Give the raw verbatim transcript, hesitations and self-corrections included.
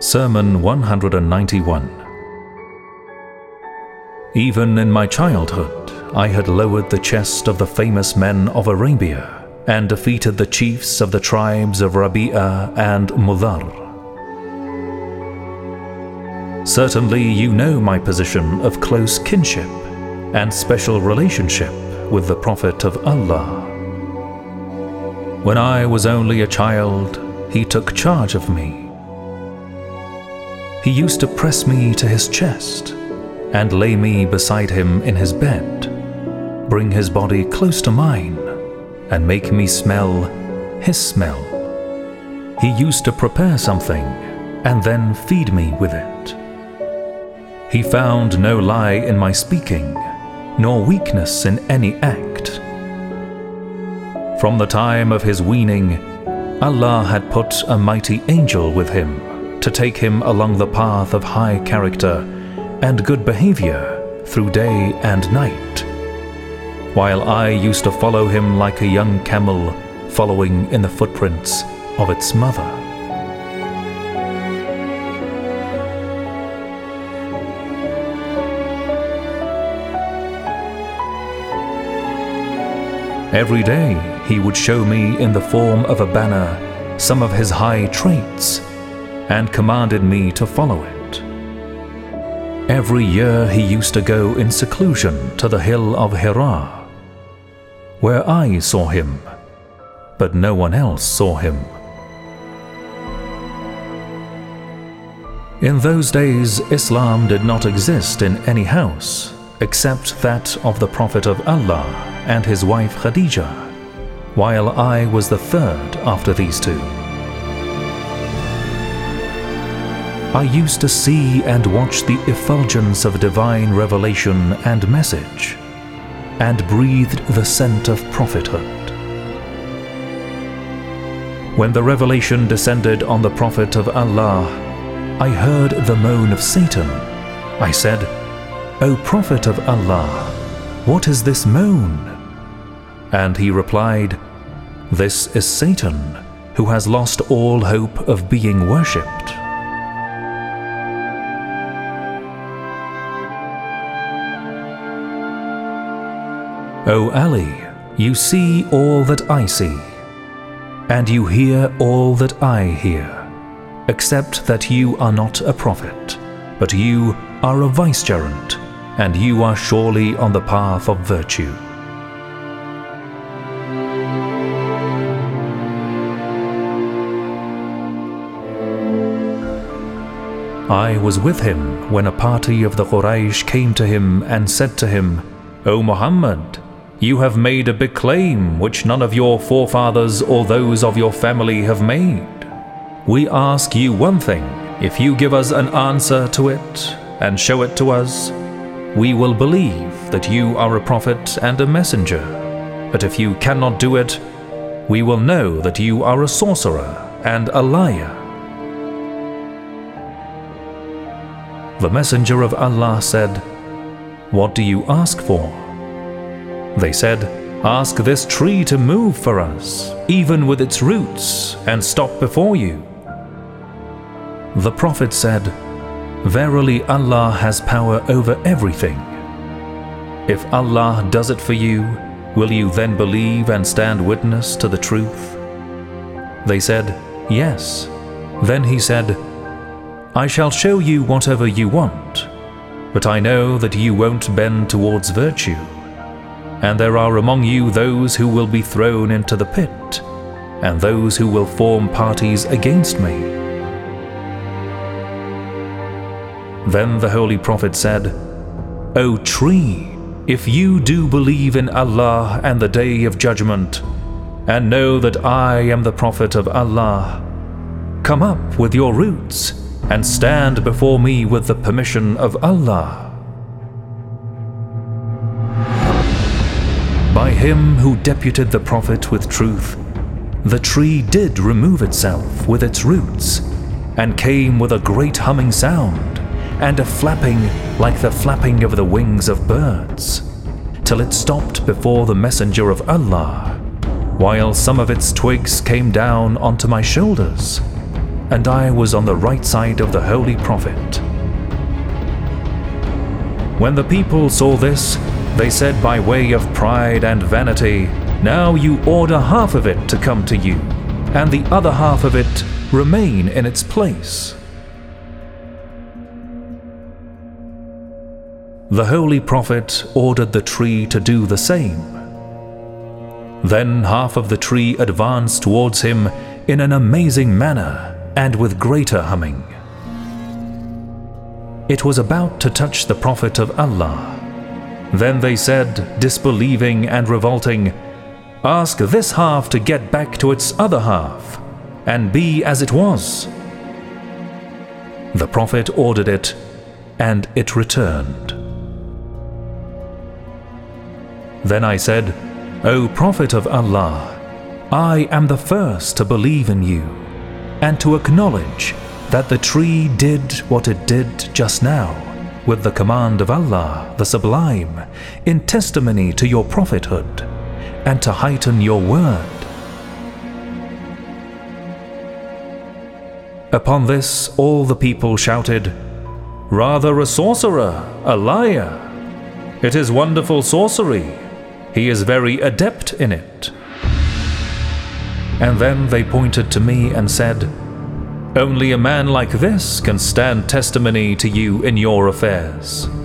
Sermon one hundred ninety-one. Even in my childhood, I had lowered the chest of the famous men of Arabia and defeated the chiefs of the tribes of Rabi'a and Mudhar. Certainly you know my position of close kinship and special relationship with the Prophet of Allah. When I was only a child, he took charge of me. He used to press me to his chest and lay me beside him in his bed, bring his body close to mine, and make me smell his smell. He used to prepare something and then feed me with it. He found no lie in my speaking, nor weakness in any act. From the time of his weaning, Allah had put a mighty angel with him to take him along the path of high character and good behavior through day and night, while I used to follow him like a young camel following in the footprints of its mother. Every day he would show me in the form of a banner some of his high traits and commanded me to follow it. Every year he used to go in seclusion to the hill of Hira, where I saw him, but no one else saw him. In those days, Islam did not exist in any house except that of the Prophet of Allah and his wife Khadija, while I was the third after these two. I used to see and watch the effulgence of divine revelation and message, and breathed the scent of prophethood. When the revelation descended on the Prophet of Allah, I heard the moan of Satan. I said, "O Prophet of Allah, what is this moan?" And he replied, "This is Satan, who has lost all hope of being worshipped." O Ali, you see all that I see, and you hear all that I hear, except that you are not a prophet, but you are a vicegerent, and you are surely on the path of virtue. I was with him when a party of the Quraysh came to him and said to him, "O Muhammad, you have made a big claim which none of your forefathers or those of your family have made. We ask you one thing. If you give us an answer to it and show it to us, we will believe that you are a prophet and a messenger. But if you cannot do it, we will know that you are a sorcerer and a liar." The messenger of Allah said, "What do you ask for?" They said, "Ask this tree to move for us, even with its roots, and stop before you." The Prophet said, "Verily Allah has power over everything. If Allah does it for you, will you then believe and stand witness to the truth?" They said, "Yes." Then he said, "I shall show you whatever you want, but I know that you won't bend towards virtue. And there are among you those who will be thrown into the pit, and those who will form parties against me." Then the Holy Prophet said, "O tree, if you do believe in Allah and the Day of Judgment, and know that I am the Prophet of Allah, come up with your roots and stand before me with the permission of Allah." By him who deputed the Prophet with truth, the tree did remove itself with its roots, and came with a great humming sound, and a flapping like the flapping of the wings of birds, till it stopped before the messenger of Allah, while some of its twigs came down onto my shoulders, and I was on the right side of the Holy Prophet. When the people saw this, they said by way of pride and vanity, "Now you order half of it to come to you, and the other half of it remain in its place." The Holy Prophet ordered the tree to do the same. Then half of the tree advanced towards him in an amazing manner and with greater humming. It was about to touch the Prophet of Allah. Then they said, disbelieving and revolting, "Ask this half to get back to its other half, and be as it was." The Prophet ordered it, and it returned. Then I said, "O Prophet of Allah, I am the first to believe in you, and to acknowledge that the tree did what it did just now, with the command of Allah, the Sublime, in testimony to your prophethood, and to heighten your word." Upon this, all the people shouted, "Rather a sorcerer, a liar! It is wonderful sorcery. He is very adept in it." And then they pointed to me and said, "Only a man like this can stand testimony to you in your affairs."